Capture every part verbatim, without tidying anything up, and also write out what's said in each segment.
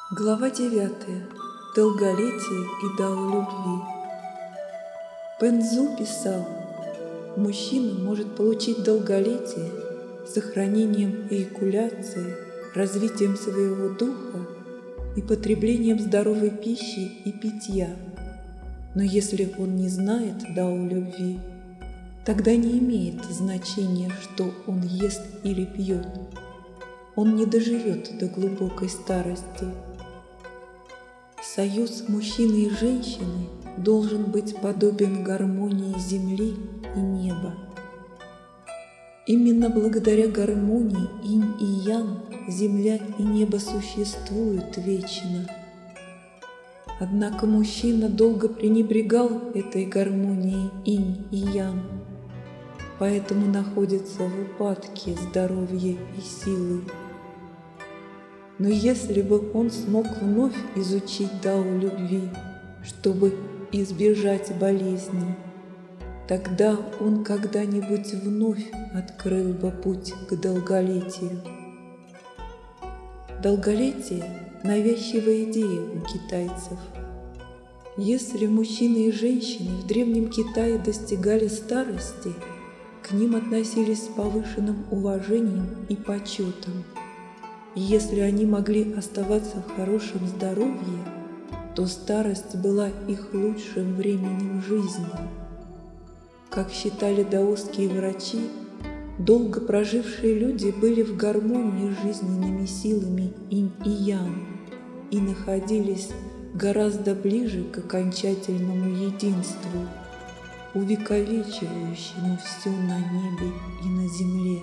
Глава девятая. Долголетие и дао любви. Пэнзу писал: мужчина может получить долголетие сохранением эякуляции, развитием своего духа и потреблением здоровой пищи и питья. Но если он не знает дао любви, тогда не имеет значения, что он ест или пьет. Он не доживет до глубокой старости. Союз мужчины и женщины должен быть подобен гармонии земли и неба. Именно благодаря гармонии инь и ян земля и небо существуют вечно. Однако мужчина долго пренебрегал этой гармонией инь и ян, поэтому находится в упадке здоровья и силы. Но если бы он смог вновь изучить дао любви, чтобы избежать болезней, тогда он когда-нибудь вновь открыл бы путь к долголетию. Долголетие – навязчивая идея у китайцев. Если мужчины и женщины в Древнем Китае достигали старости, к ним относились с повышенным уважением и почетом. Если они могли оставаться в хорошем здоровье, то старость была их лучшим временем жизни. Как считали даосские врачи, долго прожившие люди были в гармонии с жизненными силами инь и ян и находились гораздо ближе к окончательному единству, увековечивающему все на небе и на земле.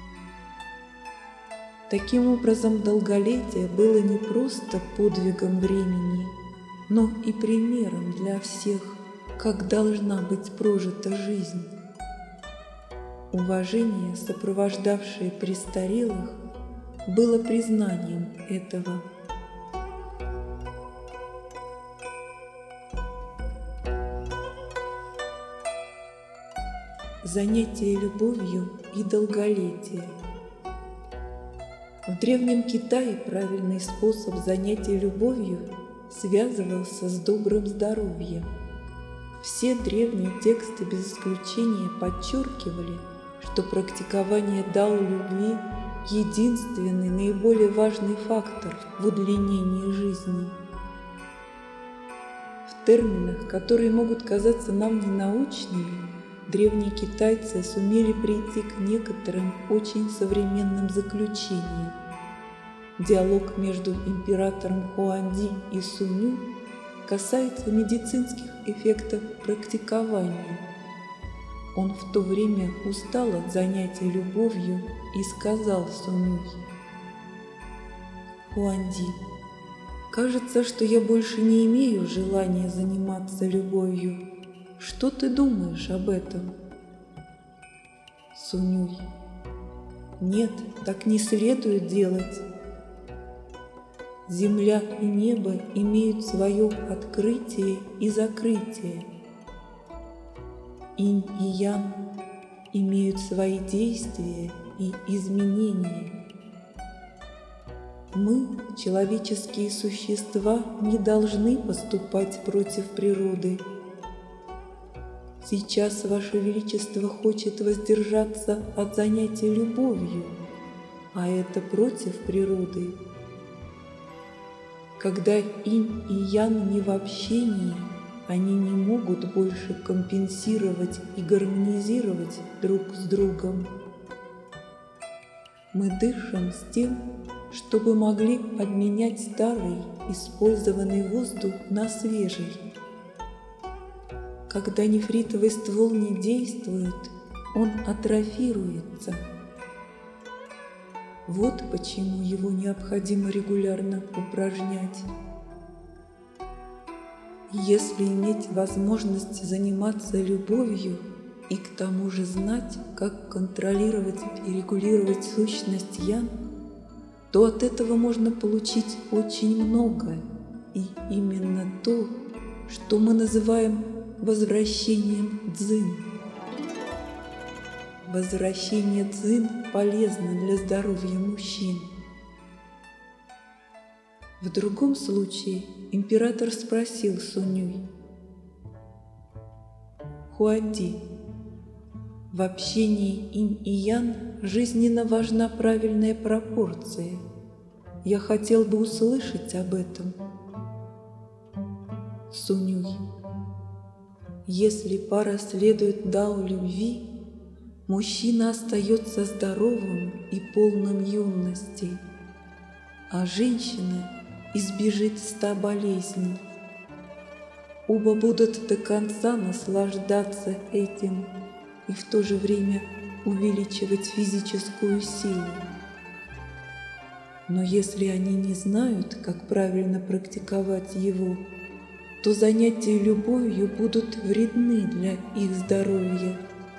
Таким образом, долголетие было не просто подвигом времени, но и примером для всех, как должна быть прожита жизнь. Уважение, сопровождавшее престарелых, было признанием этого. Занятие любовью и долголетие. В Древнем Китае правильный способ занятия любовью связывался с добрым здоровьем. Все древние тексты без исключения подчеркивали, что практикование дао любви – единственный наиболее важный фактор в удлинении жизни. В терминах, которые могут казаться нам ненаучными, древние китайцы сумели прийти к некоторым очень современным заключениям. Диалог между императором Хуанди и Суню касается медицинских эффектов практикования. Он в то время устал от занятий любовью и сказал Суню: «Хуанди, кажется, что я больше не имею желания заниматься любовью. Что ты думаешь об этом?» Сунюй: «Нет, так не следует делать. Земля и небо имеют свое открытие и закрытие. Инь и ян имеют свои действия и изменения. Мы, человеческие существа, не должны поступать против природы. Сейчас Ваше Величество хочет воздержаться от занятий любовью, а это против природы. Когда инь и ян не в общении, они не могут больше компенсировать и гармонизировать друг с другом. Мы дышим с тем, чтобы могли обменять старый, использованный воздух на свежий. Когда нефритовый ствол не действует, он атрофируется. Вот почему его необходимо регулярно упражнять. Если иметь возможность заниматься любовью и к тому же знать, как контролировать и регулировать сущность ян, то от этого можно получить очень много, и именно то, что мы называем возвращением дзин. Возвращение дзин полезно для здоровья мужчин. В другом случае император спросил Сунюй: «Хуади, в общении инь и ян жизненно важна правильная пропорция. Я хотел бы услышать об этом». Сунюй: «Если пара следует дао любви, мужчина остается здоровым и полным юности, а женщина избежит ста болезней. Оба будут до конца наслаждаться этим и в то же время увеличивать физическую силу. Но если они не знают, как правильно практиковать его, то занятия любовью будут вредны для их здоровья.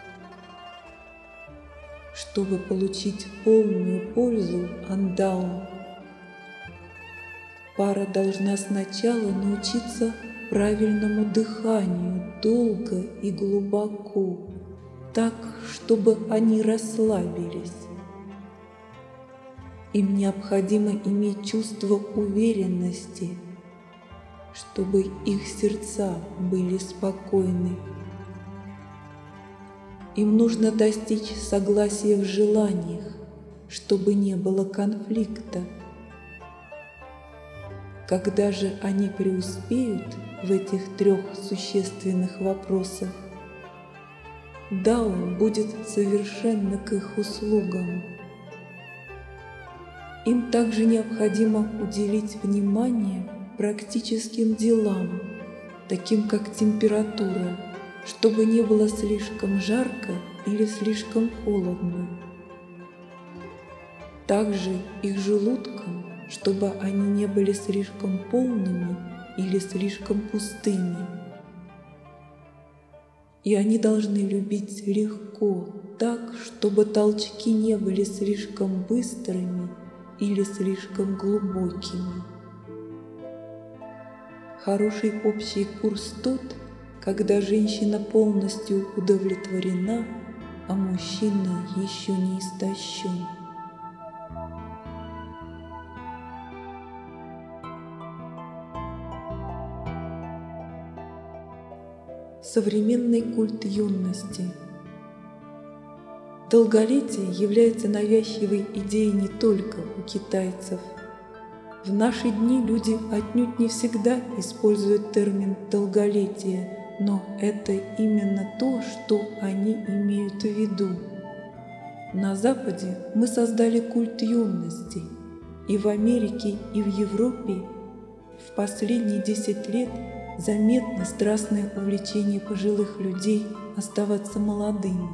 Чтобы получить полную пользу от дао, пара должна сначала научиться правильному дыханию долго и глубоко, так, чтобы они расслабились. Им необходимо иметь чувство уверенности, чтобы их сердца были спокойны. Им нужно достичь согласия в желаниях, чтобы не было конфликта. Когда же они преуспеют в этих трех существенных вопросах, дао будет совершенно к их услугам. Им также необходимо уделить внимание практическим делам, таким как температура, чтобы не было слишком жарко или слишком холодно. Также их желудкам, чтобы они не были слишком полными или слишком пустыми. И они должны любить легко, так, чтобы толчки не были слишком быстрыми или слишком глубокими. Хороший общий курс тот, когда женщина полностью удовлетворена, а мужчина еще не истощен. Современный культ юности. Долголетие является навязчивой идеей не только у китайцев. В наши дни люди отнюдь не всегда используют термин «долголетие», но это именно то, что они имеют в виду. На Западе мы создали культ юности, и в Америке, и в Европе в последние десять лет заметно страстное увлечение пожилых людей оставаться молодыми.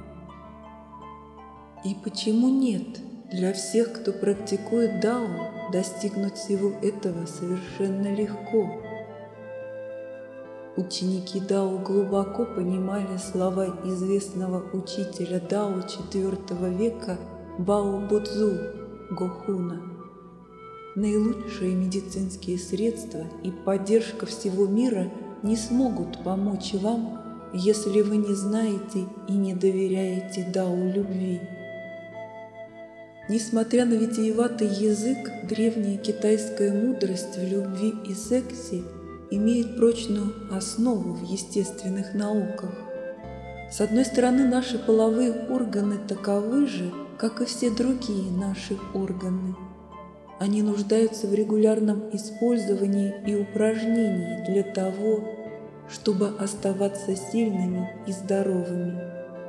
И почему нет? Для всех, кто практикует дао, достигнуть всего этого совершенно легко. Ученики дао глубоко понимали слова известного учителя дао четвёртого века Бао Будзу Гохуна. Наилучшие медицинские средства и поддержка всего мира не смогут помочь вам, если вы не знаете и не доверяете дао любви. Несмотря на витиеватый язык, древняя китайская мудрость в любви и сексе имеет прочную основу в естественных науках. С одной стороны, наши половые органы таковы же, как и все другие наши органы. Они нуждаются в регулярном использовании и упражнении для того, чтобы оставаться сильными и здоровыми.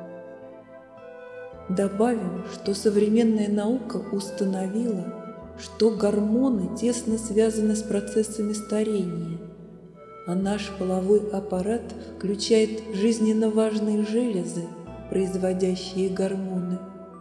Добавим, что современная наука установила, что гормоны тесно связаны с процессами старения, а наш половой аппарат включает жизненно важные железы, производящие гормоны.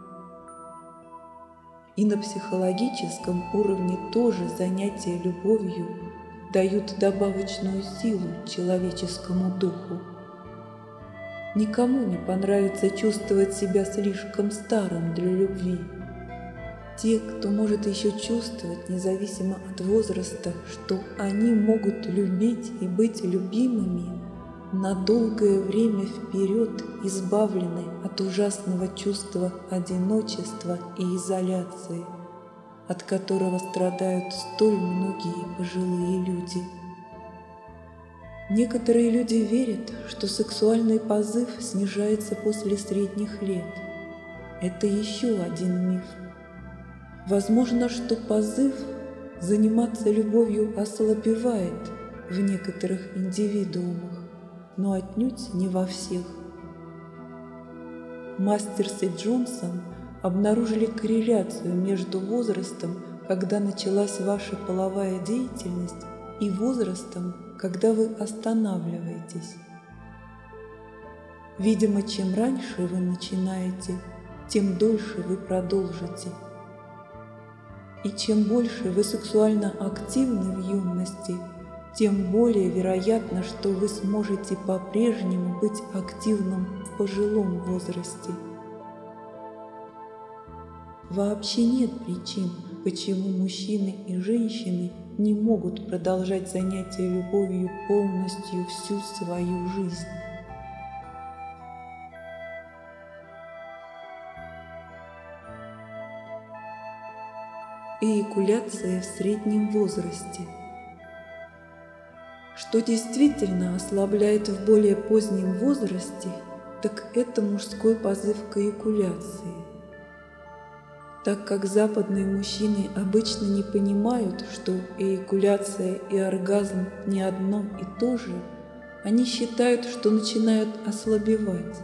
И на психологическом уровне тоже занятия любовью дают добавочную силу человеческому духу. Никому не понравится чувствовать себя слишком старым для любви. Те, кто может еще чувствовать, независимо от возраста, что они могут любить и быть любимыми, на долгое время вперед избавлены от ужасного чувства одиночества и изоляции, от которого страдают столь многие пожилые люди. Некоторые люди верят, что сексуальный позыв снижается после средних лет. Это еще один миф. Возможно, что позыв заниматься любовью ослабевает в некоторых индивидуумах, но отнюдь не во всех. Мастерс и Джонсон обнаружили корреляцию между возрастом, когда началась ваша половая деятельность, и возрастом, когда вы останавливаетесь. Видимо, чем раньше вы начинаете, тем дольше вы продолжите. И чем больше вы сексуально активны в юности, тем более вероятно, что вы сможете по-прежнему быть активным в пожилом возрасте. Вообще нет причин, почему мужчины и женщины не могут продолжать занятия любовью полностью всю свою жизнь. Эякуляция в среднем возрасте. Что действительно ослабляет в более позднем возрасте, так это мужской позыв к эякуляции. Так как западные мужчины обычно не понимают, что эякуляция и оргазм не одно и то же, они считают, что начинают ослабевать.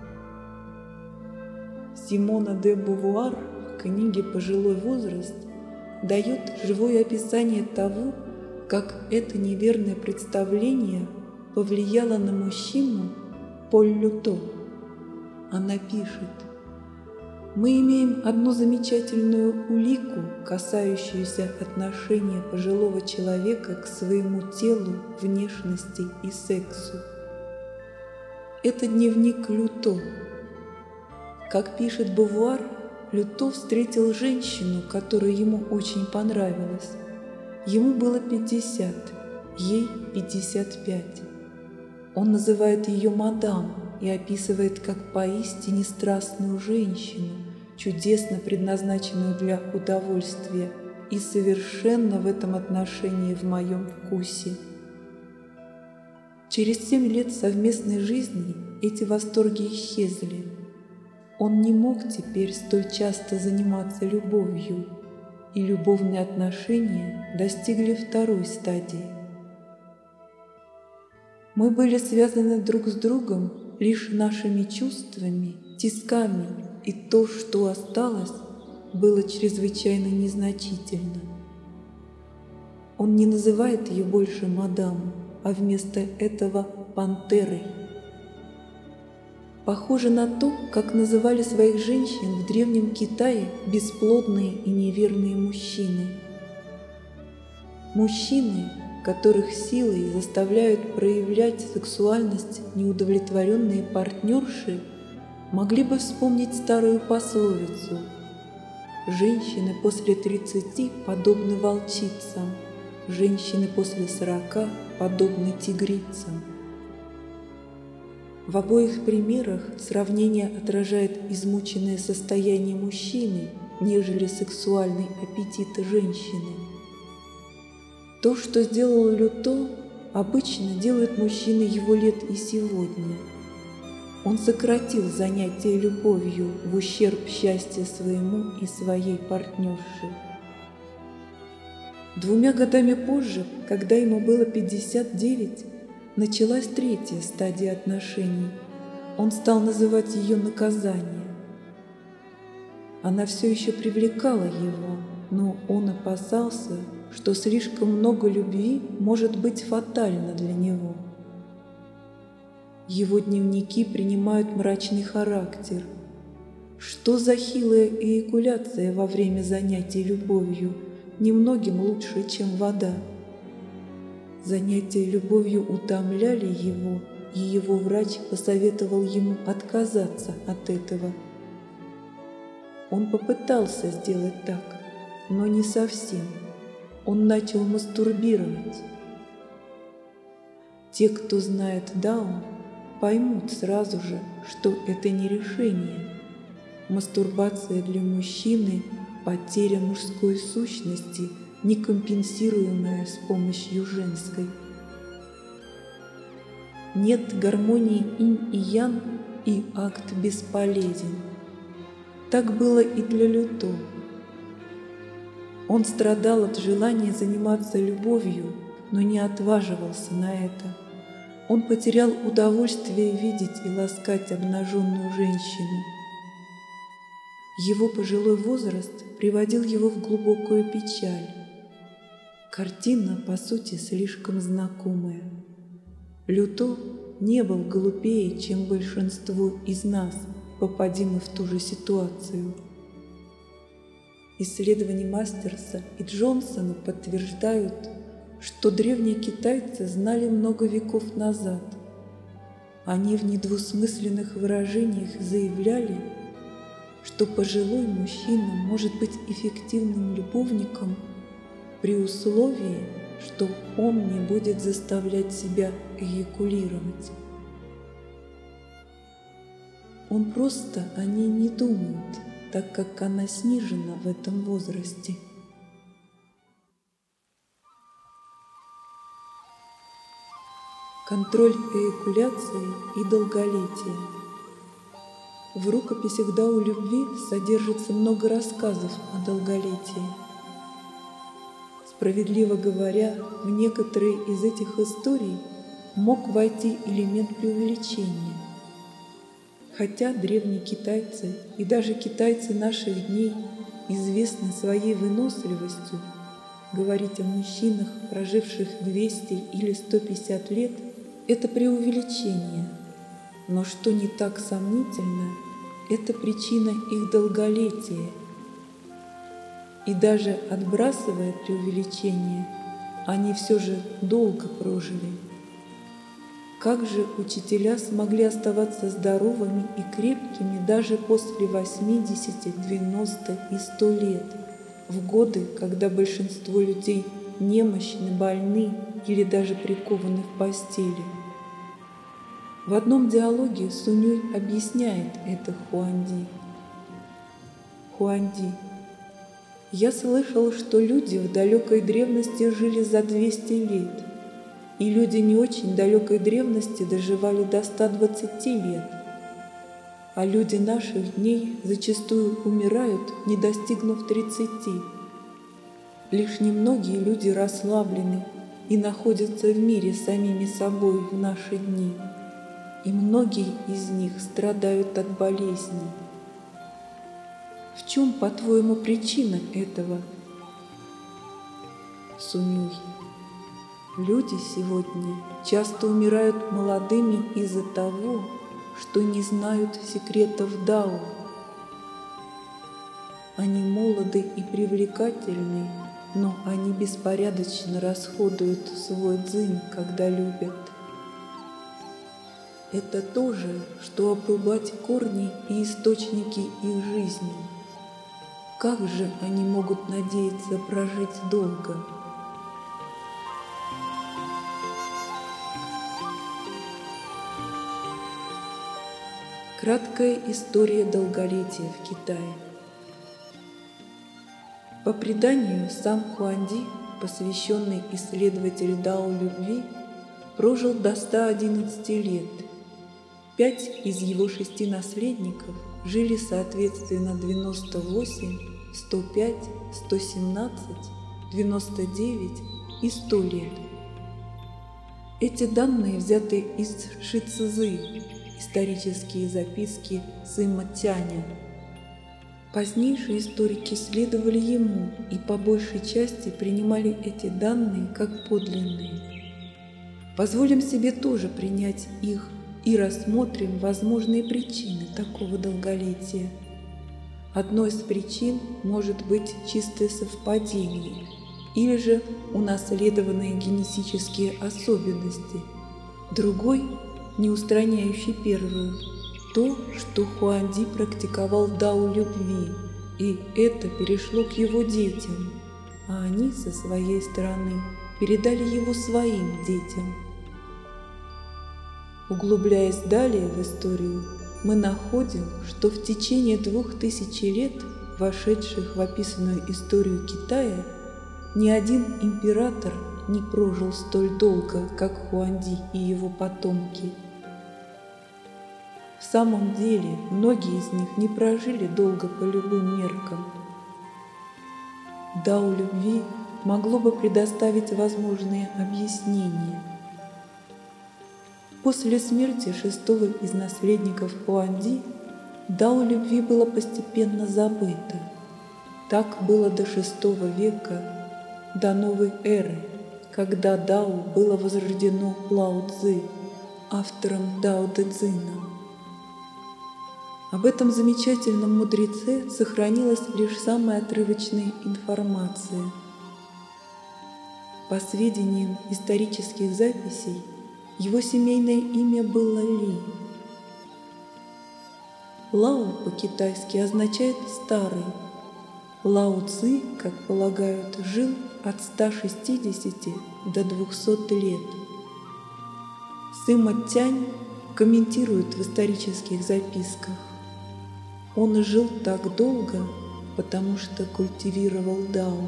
Симона де Бувуар в книге «Пожилой возраст» дает живое описание того, как это неверное представление повлияло на мужчину Поль Люто. Она пишет: «Мы имеем одну замечательную улику, касающуюся отношения пожилого человека к своему телу, внешности и сексу. Это дневник Люто. Как пишет Бувуар, Люто встретил женщину, которая ему очень понравилась. Ему было пятьдесят, ей пятьдесят пять. Он называет ее мадам и описывает как поистине страстную женщину, чудесно предназначенную для удовольствия и совершенно в этом отношении в моем вкусе. Через семь лет совместной жизни эти восторги исчезли. Он не мог теперь столь часто заниматься любовью, и любовные отношения достигли второй стадии. Мы были связаны друг с другом лишь нашими чувствами, тисками, и то, что осталось, было чрезвычайно незначительно. Он не называет ее больше мадам, а вместо этого пантерой. Похоже на то, как называли своих женщин в Древнем Китае бесплодные и неверные мужчины. Мужчины, которых силой заставляют проявлять сексуальность неудовлетворенные партнерши, могли бы вспомнить старую пословицу: «Женщины после тридцати подобны волчицам, женщины после сорока подобны тигрицам». В обоих примерах сравнение отражает измученное состояние мужчины, нежели сексуальный аппетит женщины. То, что сделал Люто, обычно делают мужчины его лет и сегодня. Он сократил занятия любовью в ущерб счастья своему и своей партнерши. Двумя годами позже, когда ему было пятьдесят девять, началась третья стадия отношений. Он стал называть ее наказание. Она все еще привлекала его, но он опасался, что слишком много любви может быть фатально для него. Его дневники принимают мрачный характер. Что за хилая эякуляция во время занятий любовью, немногим лучше, чем вода. Занятия любовью утомляли его, и его врач посоветовал ему отказаться от этого. Он попытался сделать так, но не совсем. Он начал мастурбировать. Те, кто знает дао, поймут сразу же, что это не решение. Мастурбация для мужчины потеря мужской сущности, не компенсируемая с помощью женской. Нет гармонии инь и ян, и акт бесполезен. Так было и для Люто. Он страдал от желания заниматься любовью, но не отваживался на это. Он потерял удовольствие видеть и ласкать обнаженную женщину. Его пожилой возраст приводил его в глубокую печаль. Картина, по сути, слишком знакомая. Люто не был глупее, чем большинство из нас, попади мы в ту же ситуацию. Исследования Мастерса и Джонсона подтверждают, что древние китайцы знали много веков назад. Они в недвусмысленных выражениях заявляли, что пожилой мужчина может быть эффективным любовником при условии, что он не будет заставлять себя эякулировать. Он просто о ней не думает, так как она снижена в этом возрасте. Контроль эякуляции и долголетие. В рукописях Дао любви содержится много рассказов о долголетии. Справедливо говоря, в некоторые из этих историй мог войти элемент преувеличения. Хотя древние китайцы и даже китайцы наших дней известны своей выносливостью, говорить о мужчинах, проживших двести или сто пятьдесят лет, это преувеличение. Но что не так сомнительно, это причина их долголетия. И даже отбрасывая преувеличение, они все же долго прожили. Как же учителя смогли оставаться здоровыми и крепкими даже после восьмидесяти, девяноста и ста лет, в годы, когда большинство людей немощны, больны или даже прикованы в постели? В одном диалоге Сунюй объясняет это Хуанди. Хуанди: «Я слышал, что люди в далекой древности жили за двести лет, и люди не очень далекой древности доживали до ста двадцати лет, а люди наших дней зачастую умирают, не достигнув тридцати. Лишь немногие люди расслаблены и находятся в мире самими собой в наши дни, и многие из них страдают от болезней. В чем, по-твоему, причина этого?» Сунюй: «Люди сегодня часто умирают молодыми из-за того, что не знают секретов Дао. Они молоды и привлекательны, но они беспорядочно расходуют свой дзинь, когда любят. Это то же, что обрубать корни и источники их жизни. Как же они могут надеяться прожить долго?» Краткая история долголетия в Китае. По преданию, сам Хуанди, посвященный исследователю Дао любви, прожил до ста одиннадцати лет. Пять из его шести наследников жили соответственно девяносто восемь, сто пять, сто семнадцать, девяносто девять и сто лет. Эти данные взяты из Ши Цзы, исторические записки Сыма Тяня. Позднейшие историки следовали ему и по большей части принимали эти данные как подлинные. Позволим себе тоже принять их и рассмотрим возможные причины такого долголетия. Одной из причин может быть чистое совпадение или же унаследованные генетические особенности. Другой, не устраняющий первую, то, что Хуанди практиковал Дао любви, и это перешло к его детям, а они со своей стороны передали его своим детям. Углубляясь далее в историю, мы находим, что в течение двух тысяч лет вошедших в описанную историю Китая, ни один император не прожил столь долго, как Хуанди и его потомки. В самом деле, многие из них не прожили долго по любым меркам. Дао любви могло бы предоставить возможные объяснения. После смерти шестого из наследников Хуанди дао любви было постепенно забыто. Так было до шестого века, до новой эры, когда дао было возрождено Лао Цзы, автором Дао Дэ Цзина. Об этом замечательном мудреце сохранилась лишь самая отрывочная информация. По сведениям исторических записей, его семейное имя было Ли. Лао по-китайски означает «старый». Лао Цзы, как полагают, жил от ста шестидесяти до двухсот лет. Сыма Тянь комментирует в исторических записках: он жил так долго, потому что культивировал дао.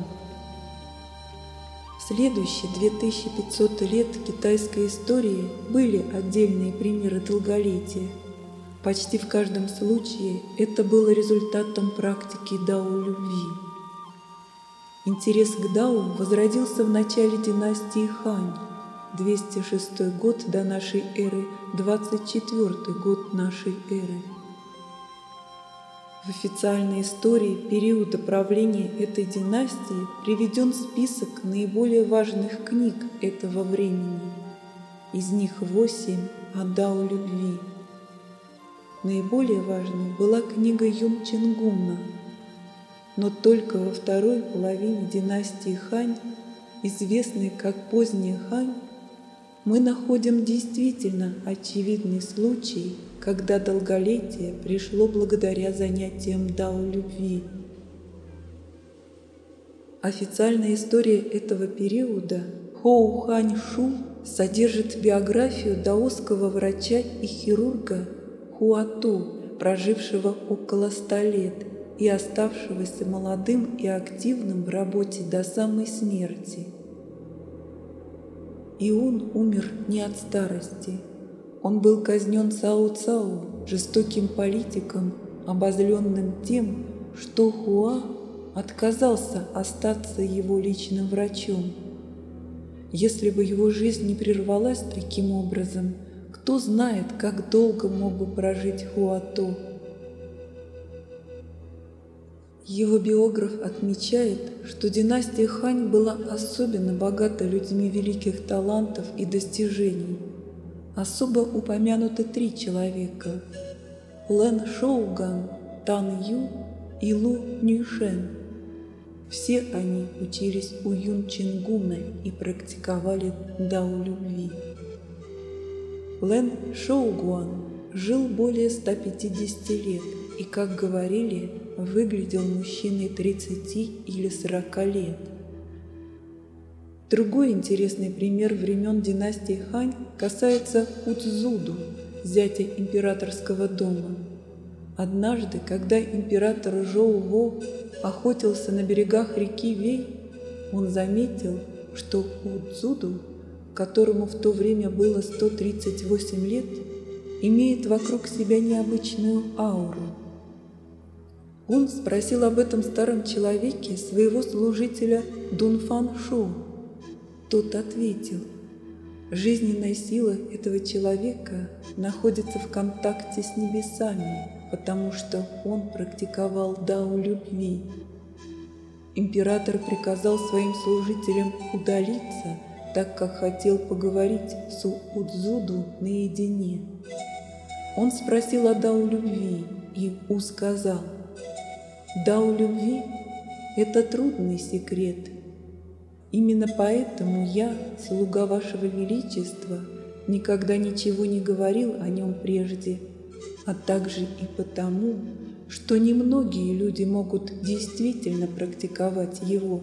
В следующие две тысячи пятьсот лет китайской истории были отдельные примеры долголетия. Почти в каждом случае это было результатом практики дао любви. Интерес к дао возродился в начале династии Хань, двести шестой год до нашей эры, двадцать четвёртый год нашей эры. В официальной истории периода правления этой династии приведен список наиболее важных книг этого времени. Из них восемь о дао любви. Наиболее важной была книга Юн Чингуна, но только во второй половине династии Хань, известной как поздняя Хань, мы находим действительно очевидный случай, когда долголетие пришло благодаря занятиям дао любви. Официальная история этого периода Хоу Хань Шу содержит биографию даосского врача и хирурга Хуату, прожившего около ста лет и оставшегося молодым и активным в работе до самой смерти. И он умер не от старости. Он был казнен Цао Цао, жестоким политиком, обозленным тем, что Хуа отказался остаться его личным врачом. Если бы его жизнь не прервалась таким образом, кто знает, как долго мог бы прожить Хуату. Его биограф отмечает, что династия Хань была особенно богата людьми великих талантов и достижений. Особо упомянуты три человека – Лэн Шоуган, Тан Ю и Лу Нюйшен. Все они учились у Юн Чингуна и практиковали дао любви. Лэн Шоугуан жил более ста пятидесяти лет и, как говорили, выглядел мужчиной тридцати или сорока лет. Другой интересный пример времен династии Хань касается Уцзуду, зятя императорского дома. Однажды, когда император Жоу Во охотился на берегах реки Вэй, он заметил, что Уцзуду, которому в то время было сто тридцать восемь лет, имеет вокруг себя необычную ауру. Он спросил об этом старом человеке своего служителя Дунфан Шу. Тот ответил: жизненная сила этого человека находится в контакте с небесами, потому что он практиковал дао любви. Император приказал своим служителям удалиться, так как хотел поговорить с Уцзуду наедине. Он спросил о дао любви, и У сказал: дао любви – это трудный секрет. Именно поэтому я, слуга вашего величества, никогда ничего не говорил о нем прежде, а также и потому, что немногие люди могут действительно практиковать его.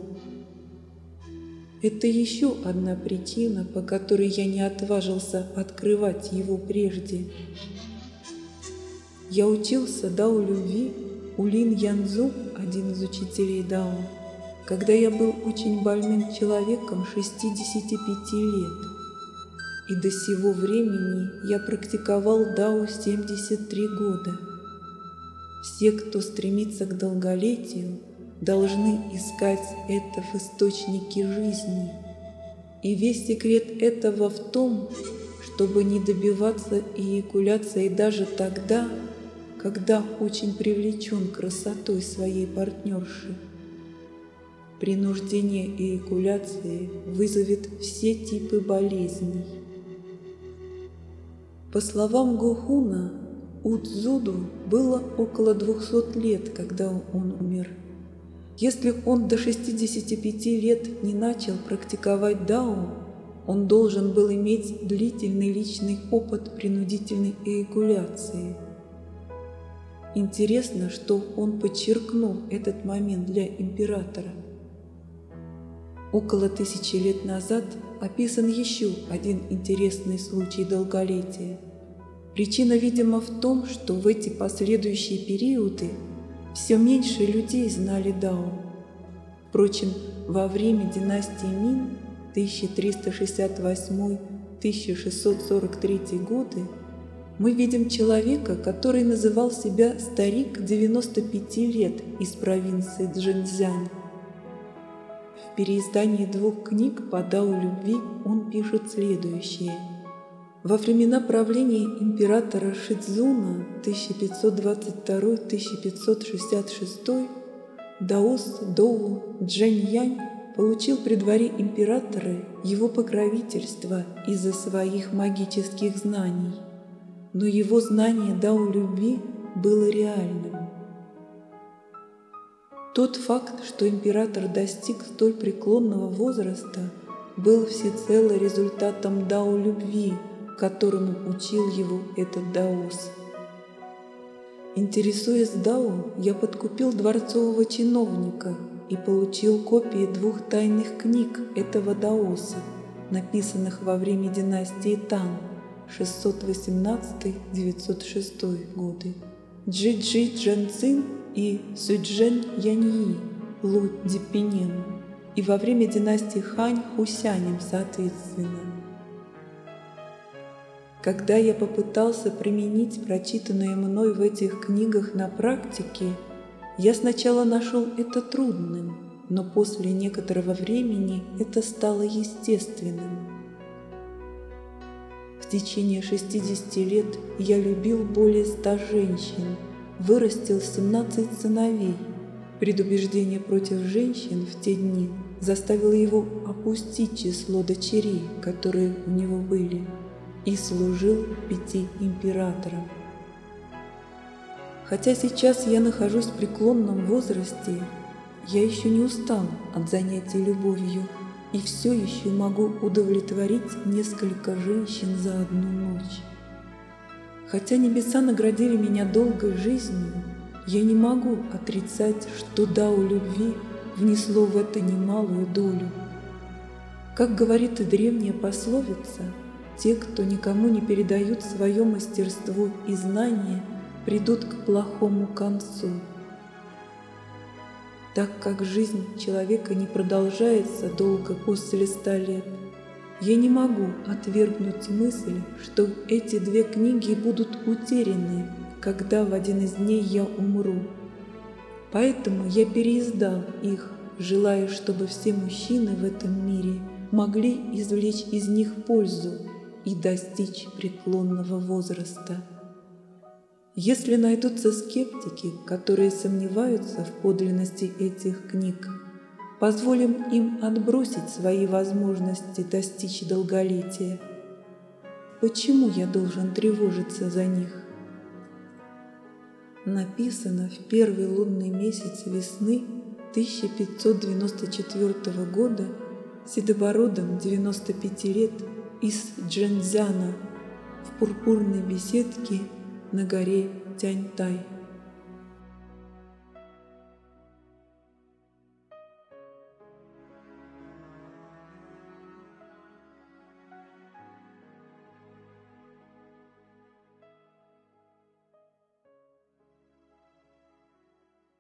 Это еще одна причина, по которой я не отважился открывать его прежде. Я учился дао любви у Лин Янзу, один из учителей Дао, когда я был очень больным человеком шестидесяти пяти лет, и до сего времени я практиковал Дао семьдесят три года. Все, кто стремится к долголетию, должны искать это в источнике жизни. И весь секрет этого в том, чтобы не добиваться эякуляции даже тогда, когда очень привлечен красотой своей партнерши. Принуждение эякуляции вызовет все типы болезней. По словам Гохуна, У Цзуду было около двухсот лет, когда он умер. Если он до шестидесяти пяти лет не начал практиковать Дао, он должен был иметь длительный личный опыт принудительной эякуляции. Интересно, что он подчеркнул этот момент для императора. Около тысячи лет назад описан еще один интересный случай долголетия. Причина, видимо, в том, что в эти последующие периоды все меньше людей знали Дао. Впрочем, во время династии Мин тысяча триста шестьдесят восьмой — тысяча шестьсот сорок третий годы мы видим человека, который называл себя старик девяноста пяти лет из провинции Чжэньцзянь. В переиздании двух книг по Дао любви он пишет следующее. Во времена правления императора Шидзуна тысяча пятьсот двадцать второй — тысяча пятьсот шестьдесят шестой даос Доу Чжэньянь получил при дворе императора его покровительство из-за своих магических знаний. Но его знание Дао любви было реальным. Тот факт, что император достиг столь преклонного возраста, был всецело результатом Дао любви, которому учил его этот даос. Интересуясь Дао, я подкупил дворцового чиновника и получил копии двух тайных книг этого даоса, написанных во время династии Тан шестьсот восемнадцатый — девятьсот шестой годы, Джи-Джи Джан-Цин и Сюйчжэн Яньи Лу Дипинем, и во время династии Хань Хусянем соответственно. Когда я попытался применить прочитанное мной в этих книгах на практике, я сначала нашел это трудным, но после некоторого времени это стало естественным. В течение шестидесяти лет я любил более ста женщин, вырастил семнадцать сыновей. Предубеждение против женщин в те дни заставило его опустить число дочерей, которые у него были, и служил пяти императорам. Хотя сейчас я нахожусь в преклонном возрасте, я еще не устал от занятий любовью и все еще могу удовлетворить несколько женщин за одну ночь. Хотя небеса наградили меня долгой жизнью, я не могу отрицать, что Дао любви внесло в это немалую долю. Как говорит и древняя пословица, те, кто никому не передают свое мастерство и знания, придут к плохому концу. Так как жизнь человека не продолжается долго после ста лет, я не могу отвергнуть мысль, что эти две книги будут утеряны, когда в один из дней я умру. Поэтому я переиздал их, желая, чтобы все мужчины в этом мире могли извлечь из них пользу и достичь преклонного возраста. Если найдутся скептики, которые сомневаются в подлинности этих книг, позволим им отбросить свои возможности достичь долголетия. Почему я должен тревожиться за них? Написано в первый лунный месяц весны тысяча пятьсот девяносто четвёртого года седобородым девяноста пяти лет из Чжэньцзяна в пурпурной беседке на горе Тяньтай.